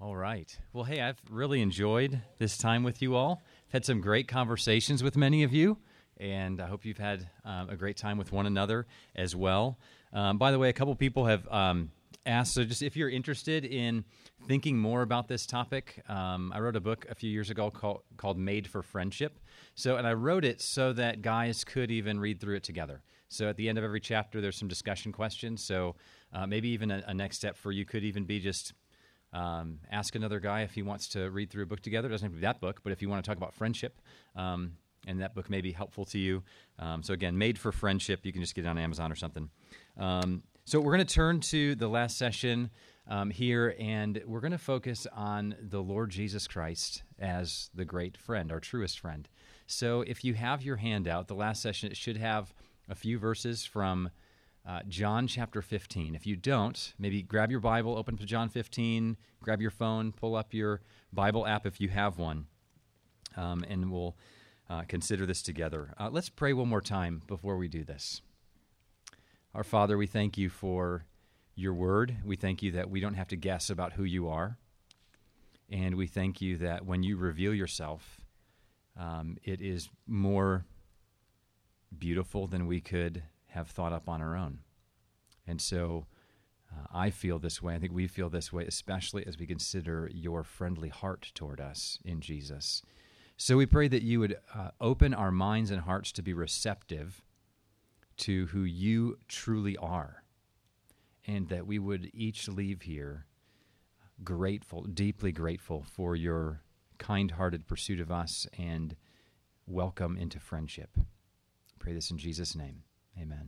All right. Well, hey, I've really enjoyed this time with you all. I've had some great conversations with many of you, and I hope you've had a great time with one another as well. By the way, a couple people have asked, so just if you're interested in thinking more about this topic, I wrote a book a few years ago called Made for Friendship. And I wrote it so that guys could even read through it together. So at the end of every chapter, there's some discussion questions. So maybe even a next step for you could even be just ask another guy if he wants to read through a book together. It doesn't have to be that book, but if you want to talk about friendship, and that book may be helpful to you. So again, Made for Friendship. You can just get it on Amazon or something. So we're going to turn to the last session here, and we're going to focus on the Lord Jesus Christ as the great friend, our truest friend. So if you have your handout, the last session, it should have a few verses from John chapter 15. If you don't, maybe grab your Bible, open to John 15, grab your phone, pull up your Bible app if you have one, and we'll consider this together. Let's pray one more time before we do this. Our Father, we thank you for your word. We thank you that we don't have to guess about who you are. And we thank you that when you reveal yourself, it is more beautiful than we could have thought up on our own. And so I feel this way. I think we feel this way, especially as we consider your friendly heart toward us in Jesus. So we pray that you would open our minds and hearts to be receptive to who you truly are, and that we would each leave here grateful, deeply grateful for your kind-hearted pursuit of us and welcome into friendship. I pray this in Jesus' name. Amen.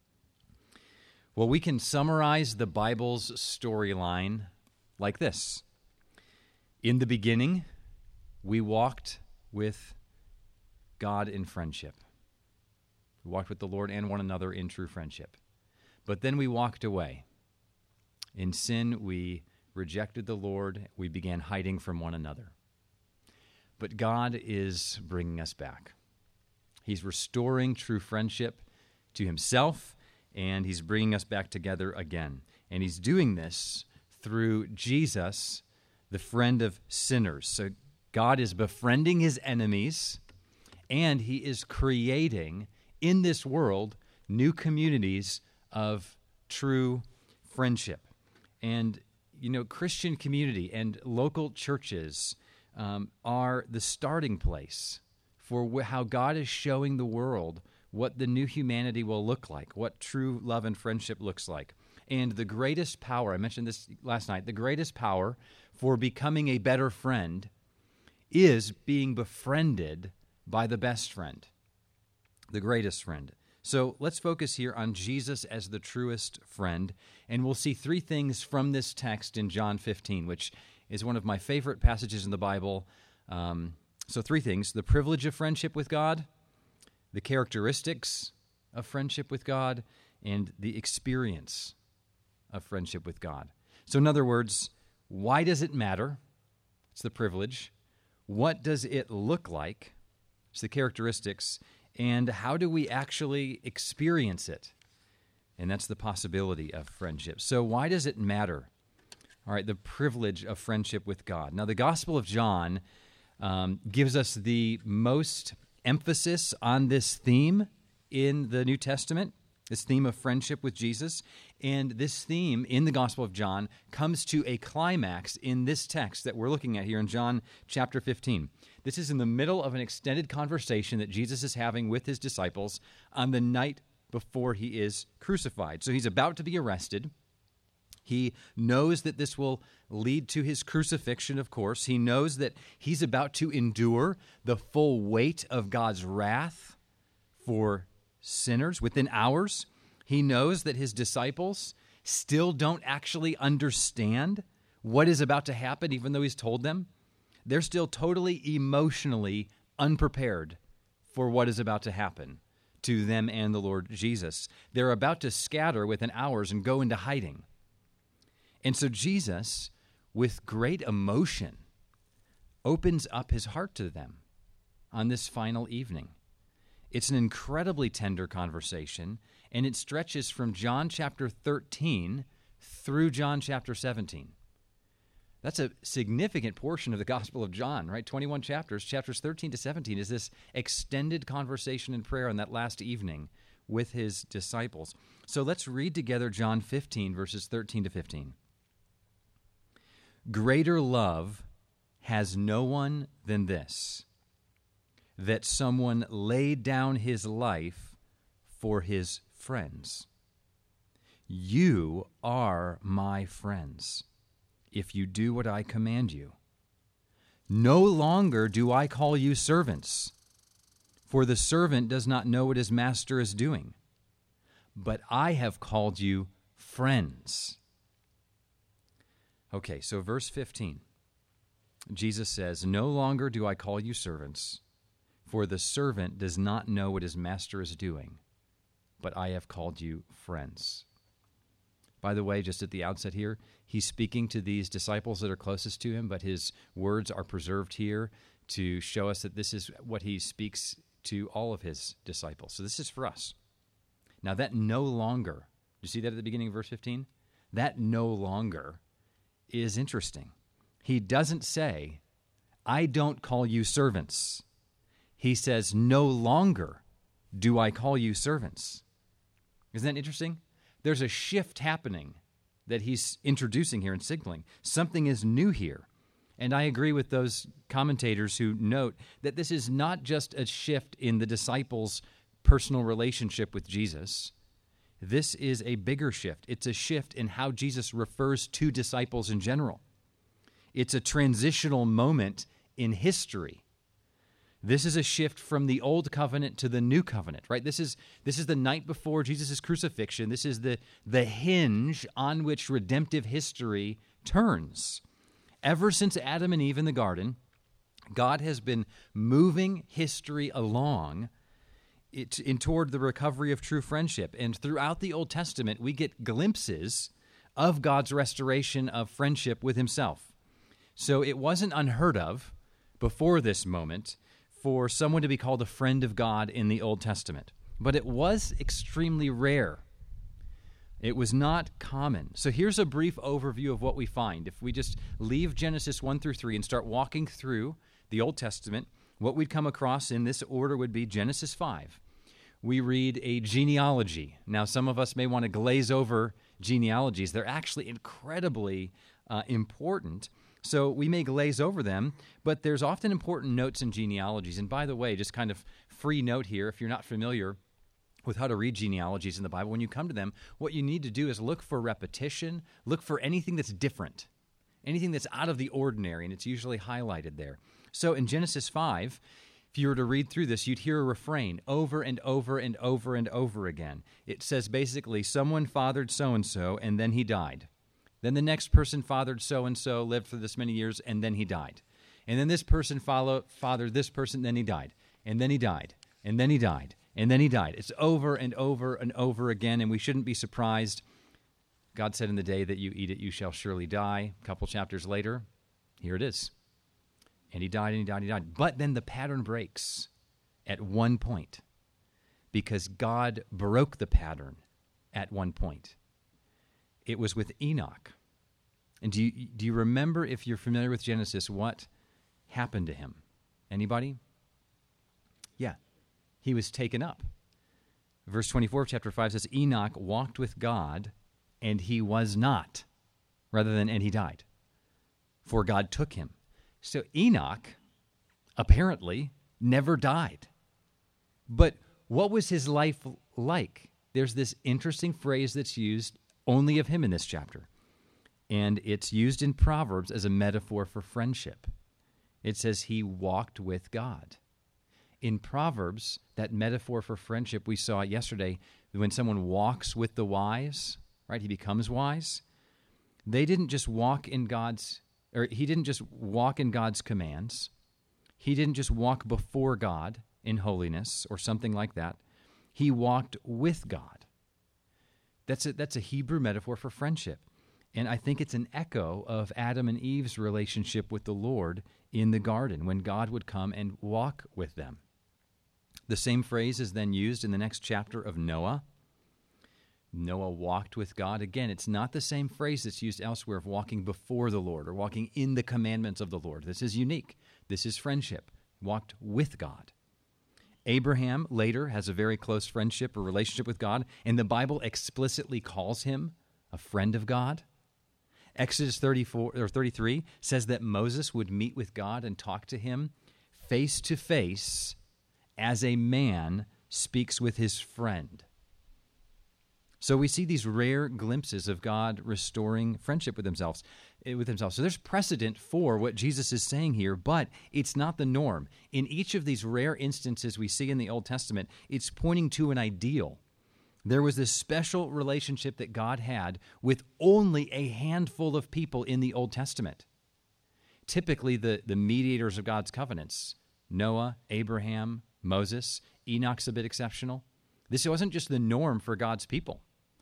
Well, we can summarize the Bible's storyline like this. In the beginning, we walked with God in friendship. We walked with the Lord and one another in true friendship. But then we walked away. In sin, we rejected the Lord. We began hiding from one another. But God is bringing us back. He's restoring true friendship to himself, and he's bringing us back together again. And he's doing this through Jesus, the friend of sinners. So God is befriending his enemies, and he is creating in this world new communities of true friendship. And, Christian community and local churches are the starting place for how God is showing the world what the new humanity will look like, what true love and friendship looks like. And the greatest power, I mentioned this last night, the greatest power for becoming a better friend is being befriended by the best friend, the greatest friend. So let's focus here on Jesus as the truest friend, and we'll see three things from this text in John 15, which is one of my favorite passages in the Bible. So three things: the privilege of friendship with God, the characteristics of friendship with God, and the experience of friendship with God. So in other words, why does it matter? It's the privilege. What does it look like? It's the characteristics. And how do we actually experience it? And that's the possibility of friendship. So why does it matter? All right, the privilege of friendship with God. Now, the Gospel of John gives us the most emphasis on this theme in the New Testament, this theme of friendship with Jesus. And this theme in the Gospel of John comes to a climax in this text that we're looking at here in John chapter 15. This is in the middle of an extended conversation that Jesus is having with his disciples on the night before he is crucified. So he's about to be arrested. He knows that this will lead to his crucifixion, of course. He knows that he's about to endure the full weight of God's wrath for sinners within hours. He knows that his disciples still don't actually understand what is about to happen, even though he's told them. They're still totally emotionally unprepared for what is about to happen to them and the Lord Jesus. They're about to scatter within hours and go into hiding. And so Jesus, with great emotion, opens up his heart to them on this final evening. It's an incredibly tender conversation, and it stretches from John chapter 13 through John chapter 17. That's a significant portion of the Gospel of John, right? 21 chapters. Chapters 13 to 17 is this extended conversation and prayer on that last evening with his disciples. So let's read together John 15, verses 13 to 15. Greater love has no one than this, that someone laid down his life for his friends. You are my friends, if you do what I command you. No longer do I call you servants, for the servant does not know what his master is doing, but I have called you friends. Okay, so verse 15. Jesus says, no longer do I call you servants, for the servant does not know what his master is doing, but I have called you friends. By the way, just at the outset here, he's speaking to these disciples that are closest to him, but his words are preserved here to show us that this is what he speaks to all of his disciples. So this is for us. Now that no longer, do you see that at the beginning of verse 15? That no longer is interesting. He doesn't say, I don't call you servants. He says, no longer do I call you servants. Isn't that interesting? There's a shift happening that he's introducing here and signaling. Something is new here. And I agree with those commentators who note that this is not just a shift in the disciples' personal relationship with Jesus. This is a bigger shift. It's a shift in how Jesus refers to disciples in general. It's a transitional moment in history. This is a shift from the old covenant to the new covenant, right? This is the night before Jesus' crucifixion. This is the hinge on which redemptive history turns. Ever since Adam and Eve in the garden, God has been moving history along toward the recovery of true friendship. And throughout the Old Testament, we get glimpses of God's restoration of friendship with himself. So it wasn't unheard of before this moment for someone to be called a friend of God in the Old Testament. But it was extremely rare. It was not common. So here's a brief overview of what we find. If we just leave Genesis 1 through 3 and start walking through the Old Testament, what we'd come across in this order would be Genesis 5. We read a genealogy. Now, some of us may want to glaze over genealogies. They're actually incredibly important. So we may glaze over them, but there's often important notes in genealogies. And by the way, just kind of free note here, if you're not familiar with how to read genealogies in the Bible, when you come to them, what you need to do is look for repetition, look for anything that's different, anything that's out of the ordinary, and it's usually highlighted there. So in Genesis 5, if you were to read through this, you'd hear a refrain over and over and over and over again. It says basically, someone fathered so-and-so, and then he died. Then the next person fathered so-and-so, lived for this many years, and then he died. And then this person fathered this person, then he died. And then he died. And then he died. And then he died. It's over and over and over again, and we shouldn't be surprised. God said, in the day that you eat it, you shall surely die. A couple chapters later, here it is. And he died, and he died, and he died. But then the pattern breaks at one point because God broke the pattern at one point. It was with Enoch. And do you remember, if you're familiar with Genesis, what happened to him? Anybody? Yeah. He was taken up. Verse 24 of chapter 5 says, Enoch walked with God, and he was not, rather than, and he died. For God took him. So Enoch apparently never died. But what was his life like? There's this interesting phrase that's used only of him in this chapter. And it's used in Proverbs as a metaphor for friendship. It says he walked with God. In Proverbs, that metaphor for friendship we saw yesterday, when someone walks with the wise, right, he becomes wise. They didn't just walk in he didn't just walk in God's commands. He didn't just walk before God in holiness or something like that. He walked with God. That's a Hebrew metaphor for friendship. And I think it's an echo of Adam and Eve's relationship with the Lord in the garden when God would come and walk with them. The same phrase is then used in the next chapter of Noah. Noah walked with God. Again, it's not the same phrase that's used elsewhere of walking before the Lord or walking in the commandments of the Lord. This is unique. This is friendship. Walked with God. Abraham later has a very close friendship or relationship with God, and the Bible explicitly calls him a friend of God. Exodus 33 says that Moses would meet with God and talk to him face to face as a man speaks with his friend. So we see these rare glimpses of God restoring friendship with himself. So there's precedent for what Jesus is saying here, but it's not the norm. In each of these rare instances we see in the Old Testament, it's pointing to an ideal. There was this special relationship that God had with only a handful of people in the Old Testament. Typically the mediators of God's covenants, Noah, Abraham, Moses. Enoch's a bit exceptional. This wasn't just the norm for God's people.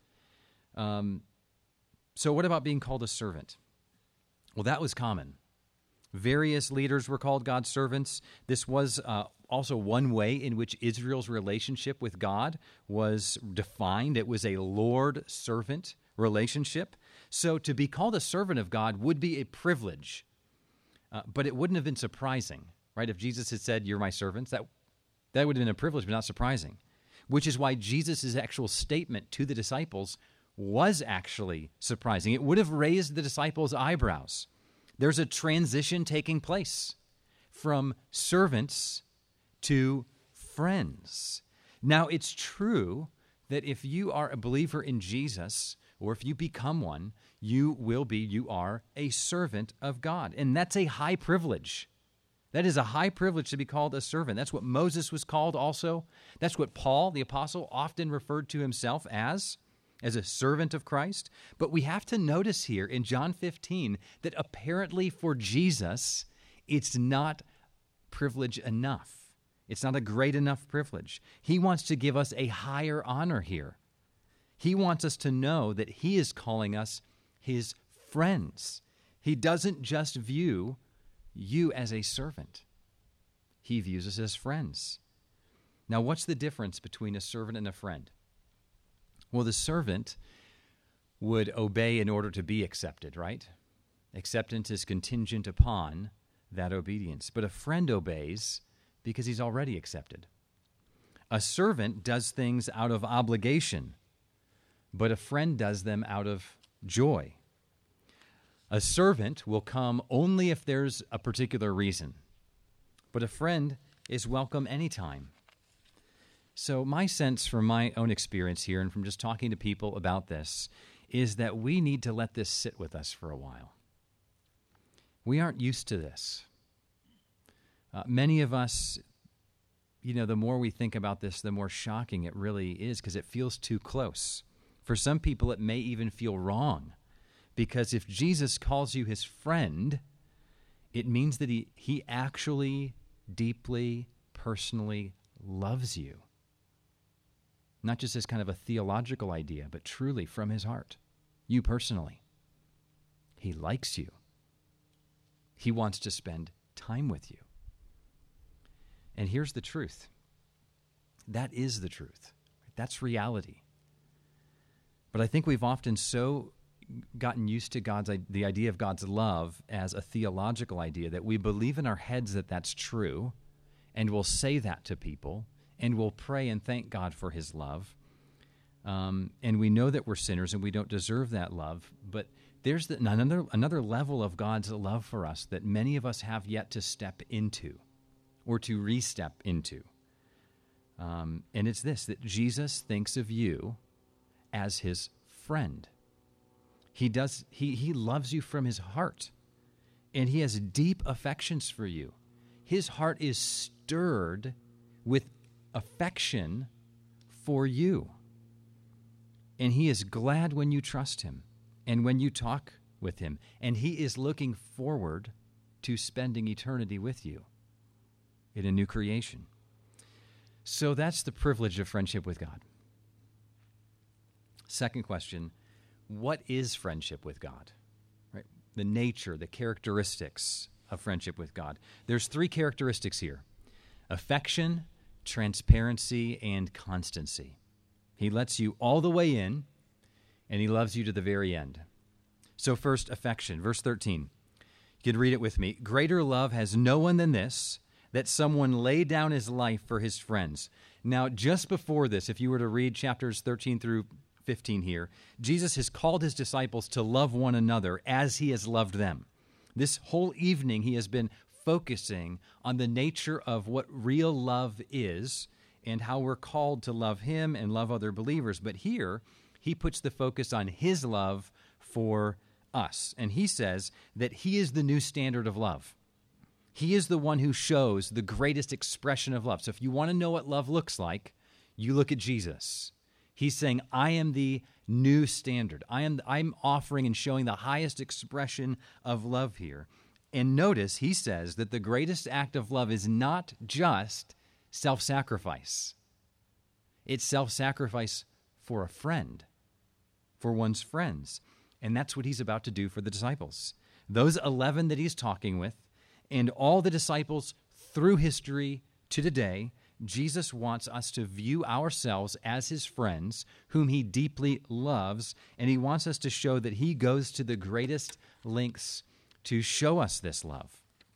So what about being called a servant? Well, that was common. Various leaders were called God's servants. This was also one way in which Israel's relationship with God was defined. It was a Lord-servant relationship. So to be called a servant of God would be a privilege, but it wouldn't have been surprising, right? If Jesus had said, "You're my servants," that would have been a privilege, but not surprising, which is why Jesus' actual statement to the disciples was actually surprising. It would have raised the disciples' eyebrows. There's a transition taking place from servants to friends. Now, it's true that if you are a believer in Jesus, or if you become one, you are a servant of God. And that's a high privilege. That is a high privilege to be called a servant. That's what Moses was called also. That's what Paul, the apostle, often referred to himself as a servant of Christ. But we have to notice here in John 15 that apparently for Jesus, it's not privilege enough. It's not a great enough privilege. He wants to give us a higher honor here. He wants us to know that he is calling us his friends. He doesn't just view you as a servant. He views us as friends. Now, what's the difference between a servant and a friend? Well, the servant would obey in order to be accepted, right? Acceptance is contingent upon that obedience. But a friend obeys because he's already accepted. A servant does things out of obligation, but a friend does them out of joy. A servant will come only if there's a particular reason, but a friend is welcome anytime. So my sense from my own experience here and from just talking to people about this is that we need to let this sit with us for a while. We aren't used to this. Many of us, the more we think about this, the more shocking it really is because it feels too close. For some people, it may even feel wrong because if Jesus calls you his friend, it means that he actually deeply, personally loves you. Not just as kind of a theological idea, but truly from his heart. You personally. He likes you. He wants to spend time with you. And here's the truth. That is the truth. That's reality. But I think we've often so gotten used to the idea of God's love as a theological idea that we believe in our heads that that's true, and we'll say that to people, and we'll pray and thank God for his love. And we know that we're sinners and we don't deserve that love. But there's another level of God's love for us that many of us have yet to step into or to re-step into. And it's this, that Jesus thinks of you as his friend. He loves you from his heart, and he has deep affections for you. His heart is stirred with affection for you. And he is glad when you trust him and when you talk with him. And he is looking forward to spending eternity with you in a new creation. So that's the privilege of friendship with God. Second question, what is friendship with God? Right? The nature, the characteristics of friendship with God. There's three characteristics here: affection, transparency, and constancy. He lets you all the way in, and he loves you to the very end. So first, affection. Verse 13. You can read it with me. Greater love has no one than this, that someone lay down his life for his friends. Now, just before this, if you were to read chapters 13 through 15 here, Jesus has called his disciples to love one another as he has loved them. This whole evening, he has been focusing on the nature of what real love is and how we're called to love him and love other believers. But here, he puts the focus on his love for us. And he says that he is the new standard of love. He is the one who shows the greatest expression of love. So if you want to know what love looks like, you look at Jesus. He's saying, I am the new standard. I'm offering and showing the highest expression of love here. And notice he says that the greatest act of love is not just self-sacrifice. It's self-sacrifice for a friend, for one's friends. And that's what he's about to do for the disciples. Those 11 that he's talking with, and all the disciples through history to today, Jesus wants us to view ourselves as his friends, whom he deeply loves, and he wants us to show that he goes to the greatest lengths to show us this love.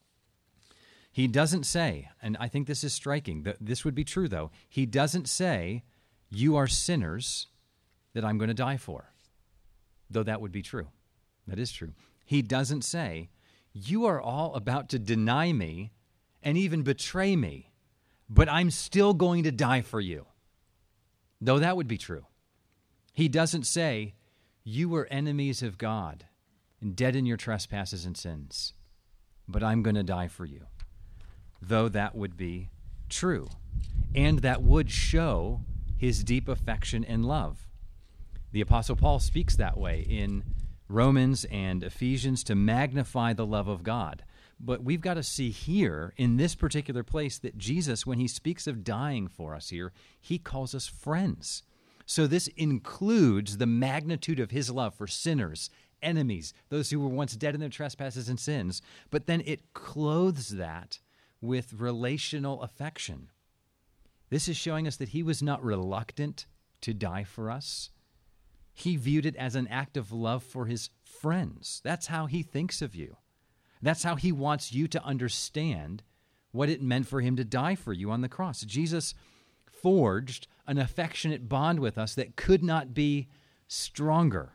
He doesn't say, and I think this is striking, this would be true though, he doesn't say, you are sinners that I'm going to die for, though that would be true. That is true. He doesn't say, you are all about to deny me and even betray me, but I'm still going to die for you, though that would be true. He doesn't say, you were enemies of God and dead in your trespasses and sins, but I'm going to die for you, though that would be true. And that would show his deep affection and love. The Apostle Paul speaks that way in Romans and Ephesians to magnify the love of God. But we've got to see here, in this particular place, that Jesus, when he speaks of dying for us here, he calls us friends. So this includes the magnitude of his love for sinners, enemies, those who were once dead in their trespasses and sins. But then it clothes that with relational affection. This is showing us that he was not reluctant to die for us. He viewed it as an act of love for his friends. That's how he thinks of you. That's how he wants you to understand what it meant for him to die for you on the cross. Jesus forged an affectionate bond with us that could not be stronger.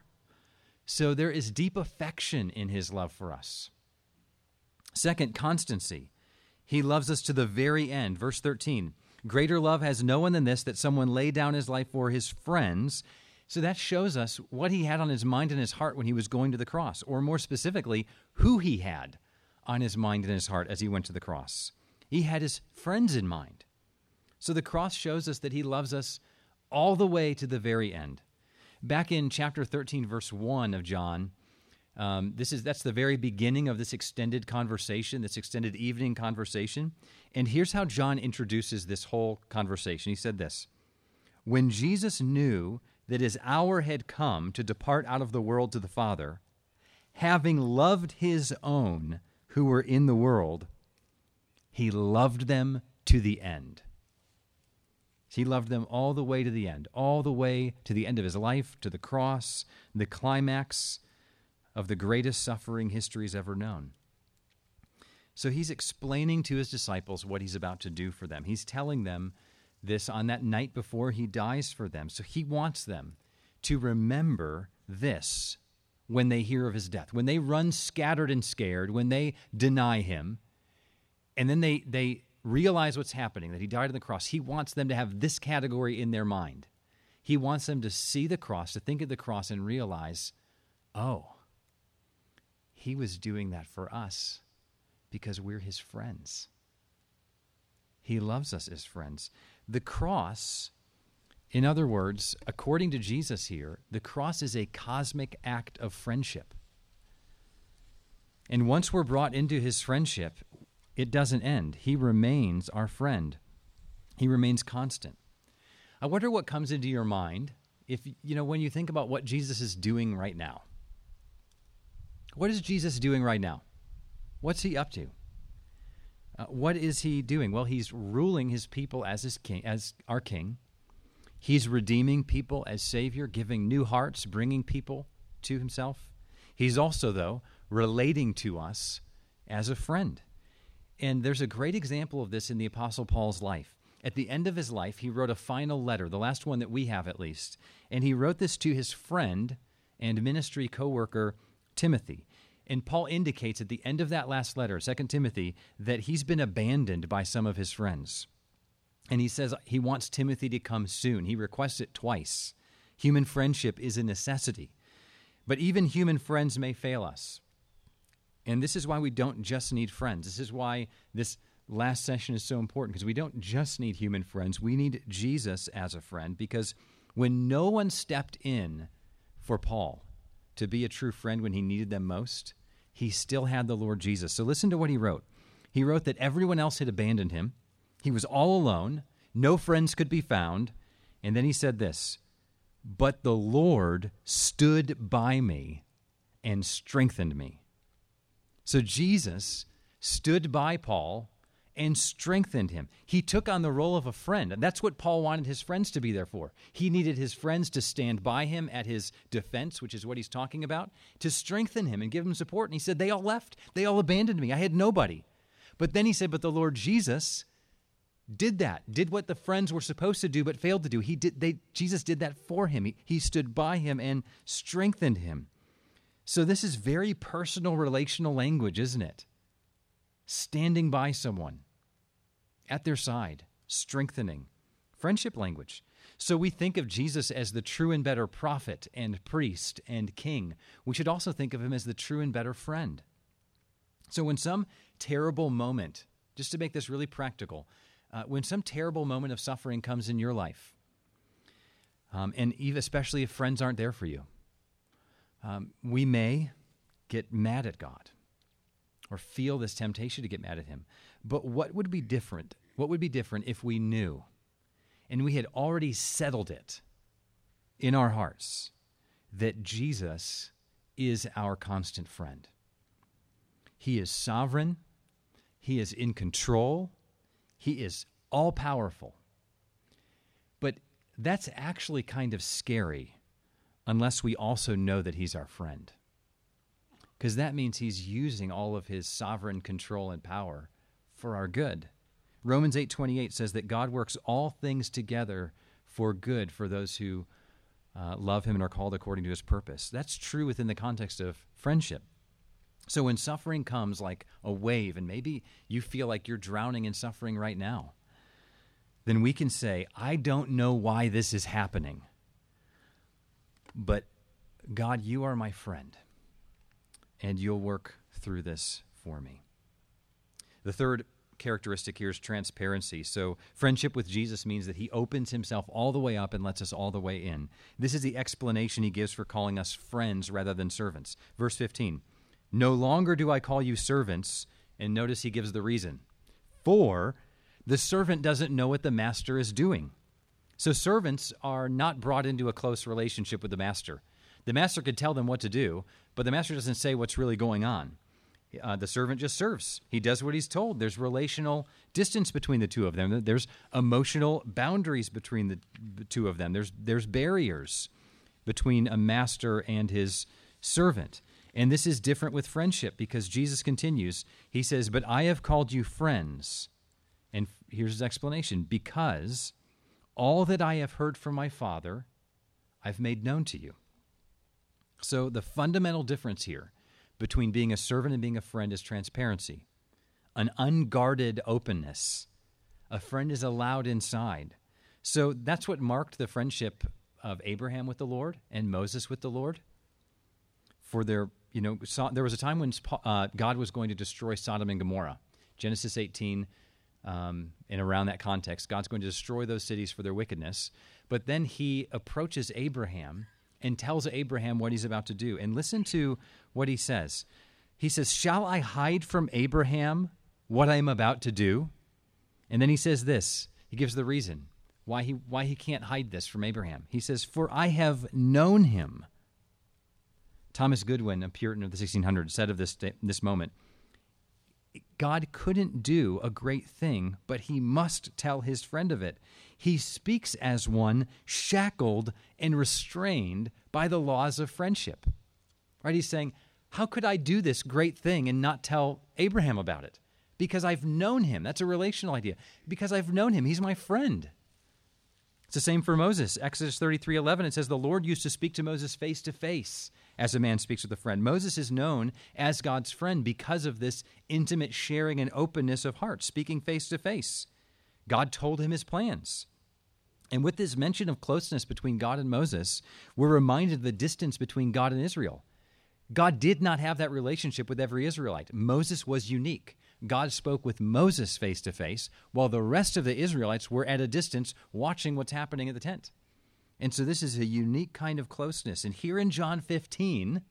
So there is deep affection in his love for us. Second, constancy. He loves us to the very end. Verse 13, greater love has no one than this, that someone lay down his life for his friends. So that shows us what he had on his mind and his heart when he was going to the cross, or more specifically, who he had on his mind and his heart as he went to the cross. He had his friends in mind. So the cross shows us that he loves us all the way to the very end. Back in chapter 13, verse 1 of John, that's the very beginning of this extended conversation, this extended evening conversation. And here's how John introduces this whole conversation. He said this, when Jesus knew that his hour had come to depart out of the world to the Father, having loved his own who were in the world, he loved them to the end. He loved them all the way to the end, all the way to the end of his life, to the cross, the climax of the greatest suffering history's ever known. So he's explaining to his disciples what he's about to do for them. He's telling them this on that night before he dies for them. So he wants them to remember this when they hear of his death, when they run scattered and scared, when they deny him, and then they realize what's happening, that he died on the cross. He wants them to have this category in their mind. He wants them to see the cross, to think of the cross and realize, oh, he was doing that for us because we're his friends. He loves us as friends. The cross, in other words, according to Jesus here, the cross is a cosmic act of friendship. And once we're brought into his friendship, it doesn't end. He remains our friend. He remains constant. I wonder what comes into your mind when you think about what Jesus is doing right now. What is Jesus doing right now? What's he up to? What is he doing? Well, he's ruling his people as his king, as our king. He's redeeming people as Savior, giving new hearts, bringing people to himself. He's also, though, relating to us as a friend. And there's a great example of this in the Apostle Paul's life. At the end of his life, he wrote a final letter, the last one that we have at least, and he wrote this to his friend and ministry co-worker Timothy. And Paul indicates at the end of that last letter, 2 Timothy, that he's been abandoned by some of his friends. And he says he wants Timothy to come soon. He requests it twice. Human friendship is a necessity. But even human friends may fail us. And this is why we don't just need friends. This is why this last session is so important, because we don't just need human friends. We need Jesus as a friend, because when no one stepped in for Paul to be a true friend when he needed them most, he still had the Lord Jesus. So listen to what he wrote. He wrote that everyone else had abandoned him. He was all alone. No friends could be found. And then he said this, "But the Lord stood by me and strengthened me." So Jesus stood by Paul and strengthened him. He took on the role of a friend. And that's what Paul wanted his friends to be there for. He needed his friends to stand by him at his defense, which is what he's talking about, to strengthen him and give him support. And he said, they all left. They all abandoned me. I had nobody. But then he said, but the Lord Jesus did that, did what the friends were supposed to do but failed to do. Jesus did that for him. He stood by him and strengthened him. So this is very personal relational language, isn't it? Standing by someone, at their side, strengthening. Friendship language. So we think of Jesus as the true and better prophet and priest and king. We should also think of him as the true and better friend. So when some terrible moment, just to make this really practical, when some terrible moment of suffering comes in your life, and especially if friends aren't there for you, we may get mad at God or feel this temptation to get mad at him. But what would be different? What would be different if we knew and we had already settled it in our hearts that Jesus is our constant friend? He is sovereign. He is in control. He is all-powerful. But that's actually kind of scary unless we also know that he's our friend. Because that means he's using all of his sovereign control and power for our good. Romans 8:28 says that God works all things together for good for those who love him and are called according to his purpose. That's true within the context of friendship. So when suffering comes like a wave, and maybe you feel like you're drowning in suffering right now, then we can say, I don't know why this is happening, but God, you are my friend, and you'll work through this for me. The third characteristic here is transparency. So friendship with Jesus means that he opens himself all the way up and lets us all the way in. This is the explanation he gives for calling us friends rather than servants. Verse 15, no longer do I call you servants, and notice he gives the reason. For the servant doesn't know what the master is doing. So servants are not brought into a close relationship with the master. The master could tell them what to do, but the master doesn't say what's really going on. The servant just serves. He does what he's told. There's relational distance between the two of them. There's emotional boundaries between the two of them. There's barriers between a master and his servant. And this is different with friendship because Jesus continues. He says, but I have called you friends. And here's his explanation. Because all that I have heard from my Father, I've made known to you. So the fundamental difference here between being a servant and being a friend is transparency, an unguarded openness. A friend is allowed inside. So that's what marked the friendship of Abraham with the Lord and Moses with the Lord. For there was a time when God was going to destroy Sodom and Gomorrah. Genesis 18, and around that context, God's going to destroy those cities for their wickedness. But then he approaches Abraham and tells Abraham what he's about to do. And listen to what he says. He says, shall I hide from Abraham what I am about to do? And then he says this. He gives the reason why he can't hide this from Abraham. He says, for I have known him. Thomas Goodwin, a Puritan of the 1600s, said of this moment, God couldn't do a great thing, but he must tell his friend of it. He speaks as one shackled and restrained by the laws of friendship. Right? He's saying, how could I do this great thing and not tell Abraham about it? Because I've known him. That's a relational idea. Because I've known him. He's my friend. It's the same for Moses. Exodus 33:11, it says, the Lord used to speak to Moses face to face as a man speaks with a friend. Moses is known as God's friend because of this intimate sharing and openness of heart, speaking face to face. God told him his plans. And with this mention of closeness between God and Moses, we're reminded of the distance between God and Israel. God did not have that relationship with every Israelite. Moses was unique. God spoke with Moses face to face, while the rest of the Israelites were at a distance watching what's happening at the tent. And so this is a unique kind of closeness. And here in John 15,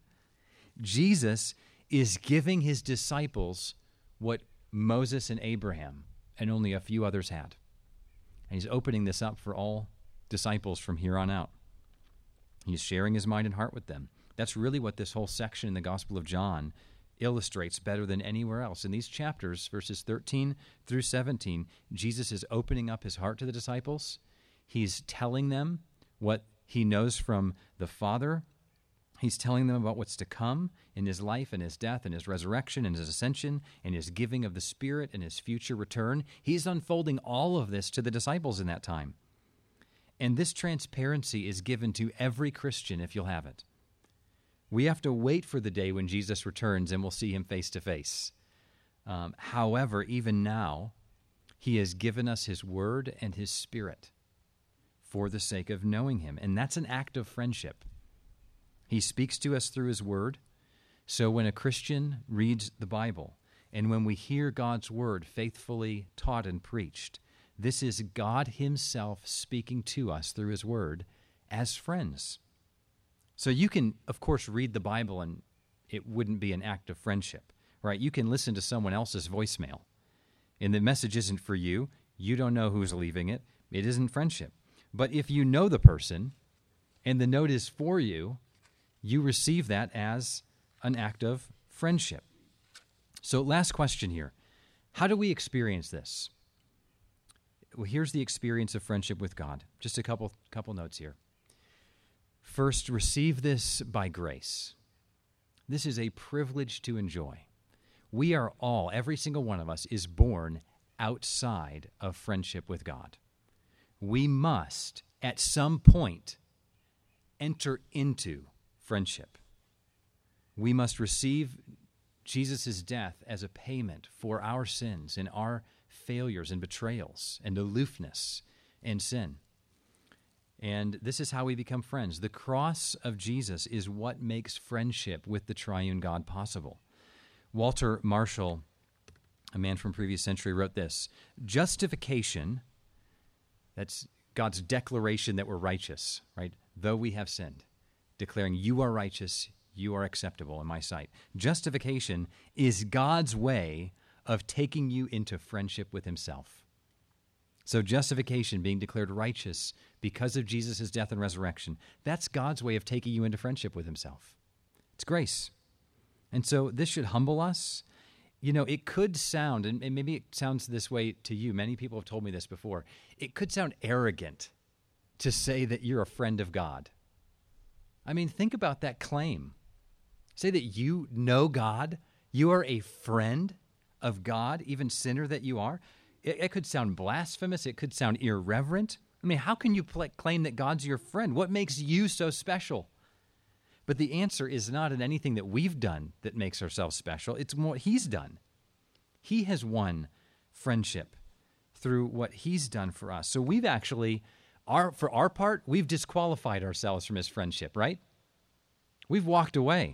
Jesus is giving his disciples what Moses and Abraham and only a few others had. And he's opening this up for all disciples from here on out. He's sharing his mind and heart with them. That's really what this whole section in the Gospel of John illustrates better than anywhere else. In these chapters, verses 13 through 17, Jesus is opening up his heart to the disciples. He's telling them what he knows from the Father. He's telling them about what's to come in his life and his death and his resurrection and his ascension and his giving of the Spirit and his future return. He's unfolding all of this to the disciples in that time. And this transparency is given to every Christian if you'll have it. We have to wait for the day when Jesus returns and we'll see him face to face. However, even now, he has given us his word and his Spirit for the sake of knowing him. And that's an act of friendship. He speaks to us through his word. So when a Christian reads the Bible and when we hear God's word faithfully taught and preached, this is God himself speaking to us through his word as friends. So you can, of course, read the Bible and it wouldn't be an act of friendship, right? You can listen to someone else's voicemail and the message isn't for you. You don't know who's leaving it. It isn't friendship. But if you know the person and the note is for you, you receive that as an act of friendship. So last question here. How do we experience this? Well, here's the experience of friendship with God. Just a couple notes here. First, receive this by grace. This is a privilege to enjoy. We are all, every single one of us, is born outside of friendship with God. We must, at some point, enter into friendship. We must receive Jesus' death as a payment for our sins and our failures and betrayals and aloofness and sin. And this is how we become friends. The cross of Jesus is what makes friendship with the triune God possible. Walter Marshall, a man from previous century, wrote this: justification, that's God's declaration that we're righteous, right? Though we have sinned, declaring you are righteous, you are acceptable in my sight. Justification is God's way of taking you into friendship with himself. So justification, being declared righteous because of Jesus' death and resurrection, that's God's way of taking you into friendship with himself. It's grace. And so this should humble us. You know, it could sound, and maybe it sounds this way to you, many people have told me this before, it could sound arrogant to say that you're a friend of God. I mean, think about that claim. Say that you know God, you are a friend of God, even sinner that you are. It could sound blasphemous. It could sound irreverent. I mean, how can you claim that God's your friend? What makes you so special? But the answer is not in anything that we've done that makes ourselves special. It's what he's done. He has won friendship through what he's done for us. So we've actually, for our part, we've disqualified ourselves from his friendship, right? We've walked away.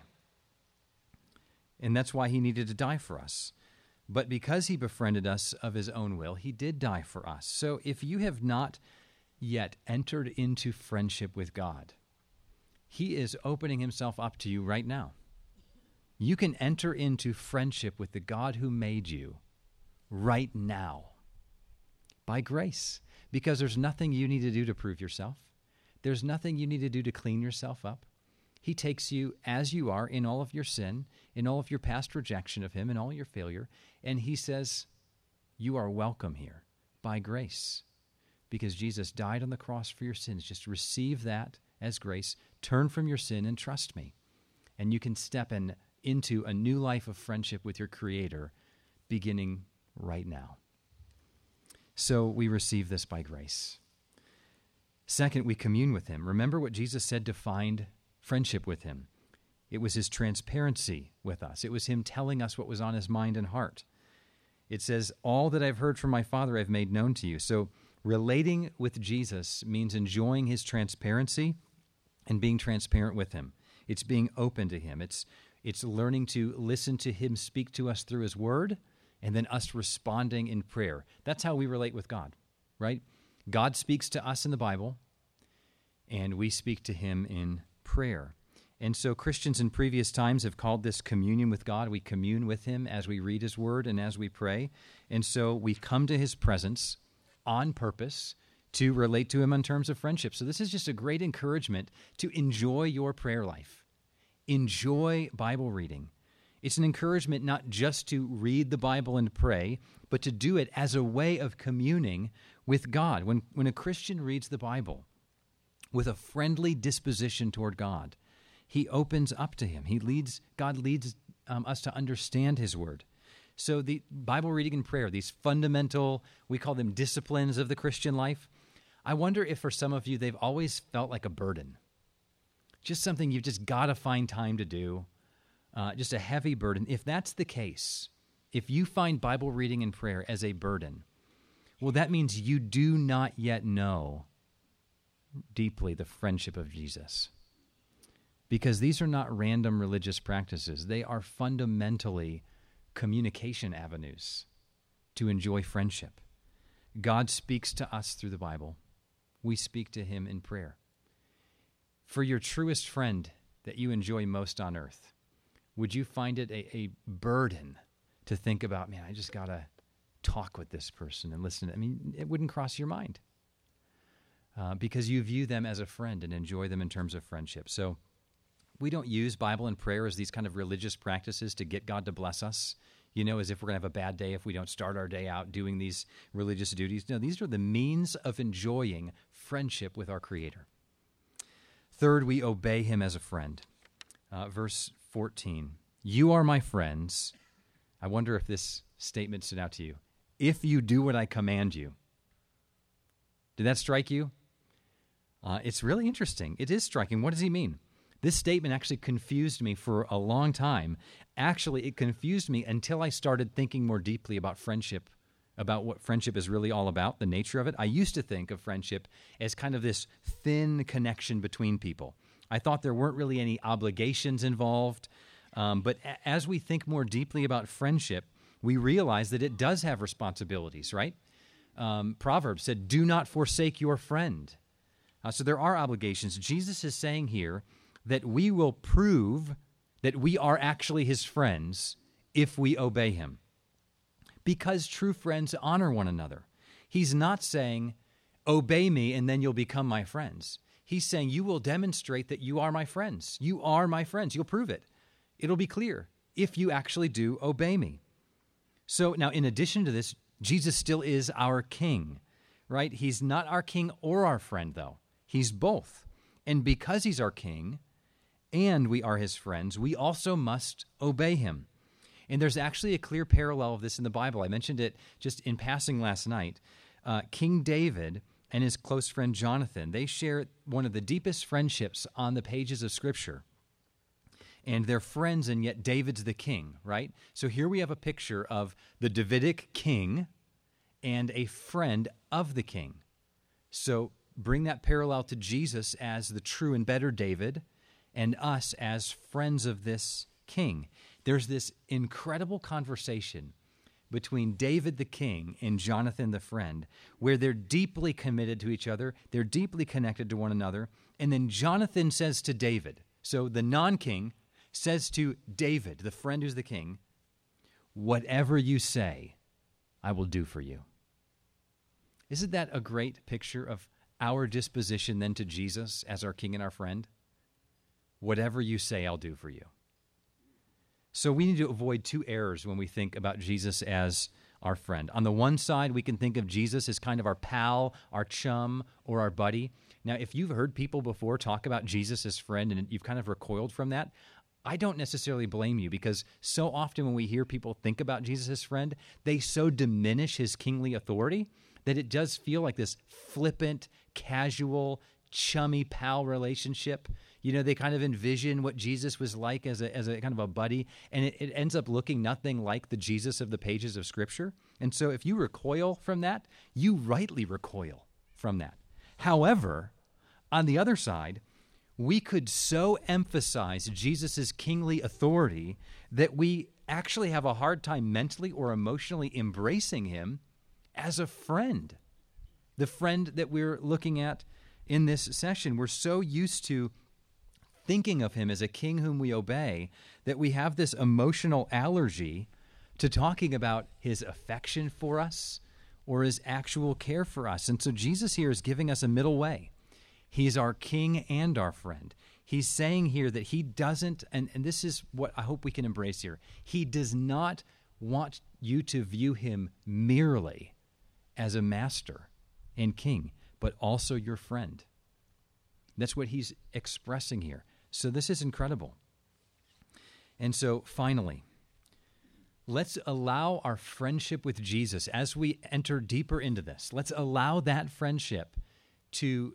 And that's why he needed to die for us. But because he befriended us of his own will, he did die for us. So if you have not yet entered into friendship with God, he is opening himself up to you right now. You can enter into friendship with the God who made you right now by grace, because there's nothing you need to do to prove yourself. There's nothing you need to do to clean yourself up. He takes you as you are in all of your sin, in all of your past rejection of him, in all your failure, and he says, you are welcome here by grace because Jesus died on the cross for your sins. Just receive that as grace, turn from your sin and trust me. And you can step into a new life of friendship with your Creator beginning right now. So we receive this by grace. Second, we commune with him. Remember what Jesus said to find friendship with him. It was his transparency with us. It was him telling us what was on his mind and heart. It says, all that I've heard from my Father I've made known to you. So relating with Jesus means enjoying his transparency and being transparent with him. It's being open to him. It's learning to listen to him speak to us through his word and then us responding in prayer. That's how we relate with God, right? God speaks to us in the Bible, and we speak to him in prayer. And so Christians in previous times have called this communion with God. We commune with him as we read his word and as we pray. And so we come to his presence on purpose to relate to him in terms of friendship. So this is just a great encouragement to enjoy your prayer life. Enjoy Bible reading. It's an encouragement not just to read the Bible and pray, but to do it as a way of communing with God. When a Christian reads the Bible with a friendly disposition toward God, he opens up to him. God leads us to understand his word. So the Bible reading and prayer, these fundamental, we call them disciplines of the Christian life, I wonder if for some of you they've always felt like a burden. Just something you've just got to find time to do, just a heavy burden. If that's the case, if you find Bible reading and prayer as a burden, well, that means you do not yet know deeply the friendship of Jesus. Because these are not random religious practices. They are fundamentally communication avenues to enjoy friendship. God speaks to us through the Bible. We speak to him in prayer. For your truest friend that you enjoy most on earth, would you find it a burden to think about, man, I just got to talk with this person and listen? I mean, it wouldn't cross your mind because you view them as a friend and enjoy them in terms of friendship. So we don't use Bible and prayer as these kind of religious practices to get God to bless us, as if we're going to have a bad day if we don't start our day out doing these religious duties. No, these are the means of enjoying friendship with our Creator. Third, we obey him as a friend. Verse 14, you are my friends. I wonder if this statement stood out to you. If you do what I command you. Did that strike you? It's really interesting. It is striking. What does he mean? This statement actually confused me for a long time. Actually, it confused me until I started thinking more deeply about friendship, about what friendship is really all about, the nature of it. I used to think of friendship as kind of this thin connection between people. I thought there weren't really any obligations involved. But as we think more deeply about friendship, we realize that it does have responsibilities, right? Proverbs said, do not forsake your friend. So there are obligations. Jesus is saying here that we will prove that we are actually his friends if we obey him. Because true friends honor one another. He's not saying, obey me and then you'll become my friends. He's saying you will demonstrate that you are my friends. You are my friends. You'll prove it. It'll be clear if you actually do obey me. So now in addition to this, Jesus still is our king, right? He's not our king or our friend though. He's both. And because he's our king and we are his friends, we also must obey him. And there's actually a clear parallel of this in the Bible. I mentioned it just in passing last night. King David and his close friend Jonathan, they share one of the deepest friendships on the pages of Scripture. And they're friends, and yet David's the king, right? So here we have a picture of the Davidic king and a friend of the king. So bring that parallel to Jesus as the true and better David and us as friends of this king. There's this incredible conversation between David the king and Jonathan the friend, where they're deeply committed to each other, they're deeply connected to one another, and then Jonathan says to David, so the non-king says to David, the friend who's the king, whatever you say, I will do for you. Isn't that a great picture of our disposition then to Jesus as our king and our friend? Whatever you say, I'll do for you. So we need to avoid two errors when we think about Jesus as our friend. On the one side, we can think of Jesus as kind of our pal, our chum, or our buddy. Now, if you've heard people before talk about Jesus as friend and you've kind of recoiled from that, I don't necessarily blame you, because so often when we hear people think about Jesus as friend, they so diminish his kingly authority that it does feel like this flippant, casual, chummy pal relationship. You know, they kind of envision what Jesus was like as a kind of a buddy, and it ends up looking nothing like the Jesus of the pages of Scripture. And so if you recoil from that, you rightly recoil from that. However, on the other side, we could so emphasize Jesus' kingly authority that we actually have a hard time mentally or emotionally embracing him as a friend. The friend that we're looking at in this session, we're so used to thinking of him as a king whom we obey that we have this emotional allergy to talking about his affection for us or his actual care for us. And so Jesus here is giving us a middle way. He's our king and our friend. He's saying here that he doesn't, and this is what I hope we can embrace here, he does not want you to view him merely as a master and king, but also your friend. That's what he's expressing here. So this is incredible. And so finally, let's allow our friendship with Jesus, as we enter deeper into this, let's allow that friendship to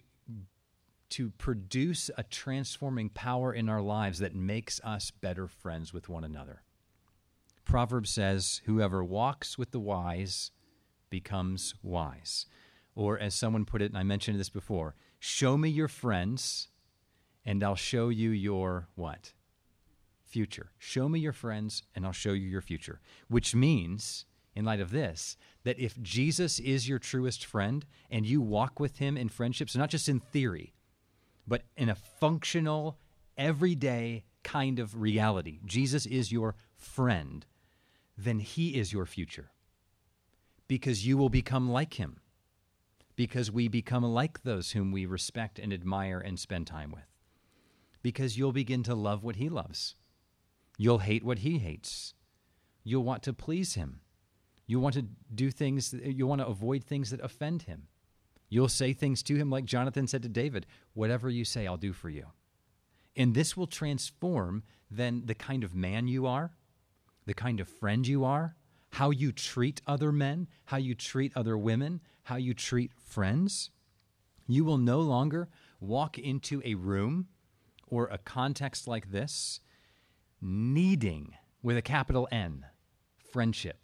produce a transforming power in our lives that makes us better friends with one another. Proverbs says, whoever walks with the wise becomes wise. Or as someone put it, and I mentioned this before, show me your friends, and I'll show you your what? Future. Show me your friends, and I'll show you your future. Which means, in light of this, that if Jesus is your truest friend, and you walk with him in friendship, so not just in theory, but in a functional, everyday kind of reality, Jesus is your friend, then he is your future. Because you will become like him. Because we become like those whom we respect and admire and spend time with. Because you'll begin to love what he loves. You'll hate what he hates. You'll want to please him. You'll want to do things, you'll want to avoid things that offend him. You'll say things to him like Jonathan said to David, whatever you say, I'll do for you. And this will transform then the kind of man you are, the kind of friend you are, how you treat other men, how you treat other women, how you treat friends. You will no longer walk into a room or a context like this needing, with a capital N, friendship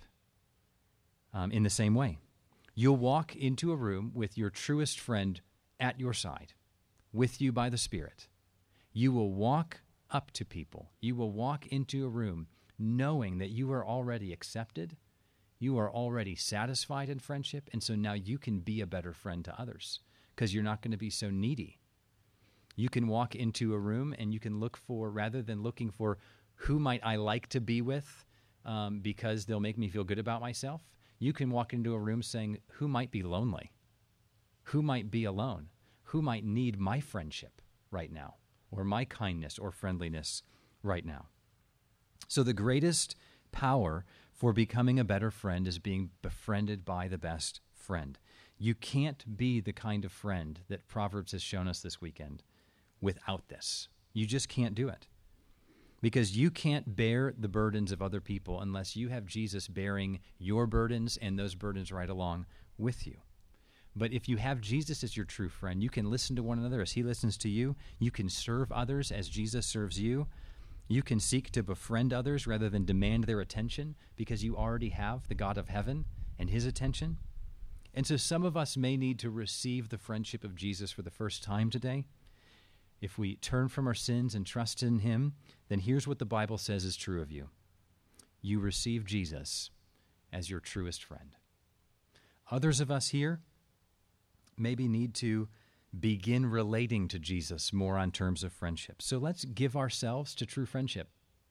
in the same way. You'll walk into a room with your truest friend at your side, with you by the Spirit. You will walk up to people. You will walk into a room knowing that you are already accepted, you are already satisfied in friendship, and so now you can be a better friend to others because you're not going to be so needy. You can walk into a room and you can look for, rather than looking for who might I like to be with because they'll make me feel good about myself, you can walk into a room saying, who might be lonely? Who might be alone? Who might need my friendship right now, or my kindness or friendliness right now? So the greatest power for becoming a better friend is being befriended by the best friend. You can't be the kind of friend that Proverbs has shown us this weekend without this. You just can't do it. Because you can't bear the burdens of other people unless you have Jesus bearing your burdens and those burdens right along with you. But if you have Jesus as your true friend, you can listen to one another as he listens to you. You can serve others as Jesus serves you. You can seek to befriend others rather than demand their attention because you already have the God of heaven and his attention. And so some of us may need to receive the friendship of Jesus for the first time today. If we turn from our sins and trust in him, then here's what the Bible says is true of you. You receive Jesus as your truest friend. Others of us here maybe need to begin relating to Jesus more on terms of friendship. So let's give ourselves to true friendship.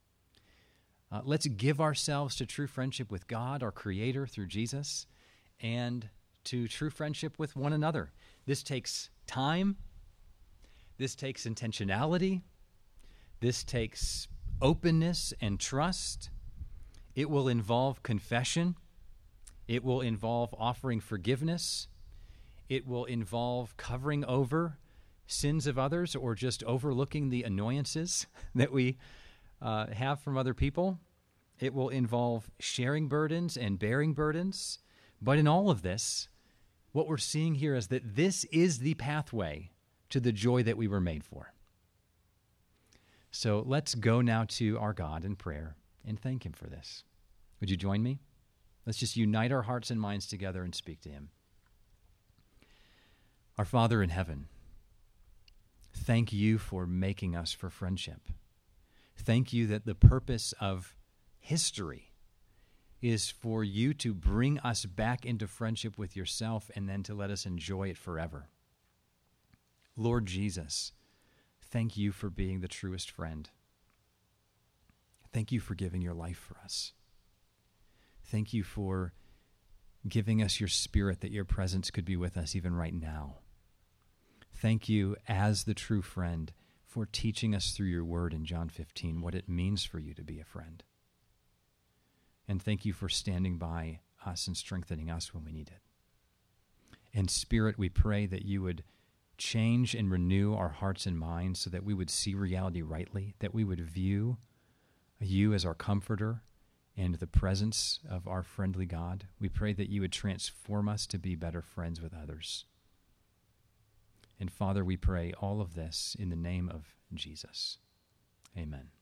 Let's give ourselves to true friendship with God, our Creator, through Jesus, and to true friendship with one another. This takes time. This takes intentionality. This takes openness and trust. It will involve confession. It will involve offering forgiveness. It will involve covering over sins of others or just overlooking the annoyances that we have from other people. It will involve sharing burdens and bearing burdens. But in all of this, what we're seeing here is that this is the pathway to the joy that we were made for. So let's go now to our God in prayer and thank him for this. Would you join me? Let's just unite our hearts and minds together and speak to him. Our Father in heaven, thank you for making us for friendship. Thank you that the purpose of history is for you to bring us back into friendship with yourself and then to let us enjoy it forever. Lord Jesus, thank you for being the truest friend. Thank you for giving your life for us. Thank you for giving us your Spirit that your presence could be with us even right now. Thank you, as the true friend, for teaching us through your word in John 15 what it means for you to be a friend. And thank you for standing by us and strengthening us when we need it. And Spirit, we pray that you would change and renew our hearts and minds so that we would see reality rightly, that we would view you as our comforter and the presence of our friendly God. We pray that you would transform us to be better friends with others. And Father, we pray all of this in the name of Jesus. Amen.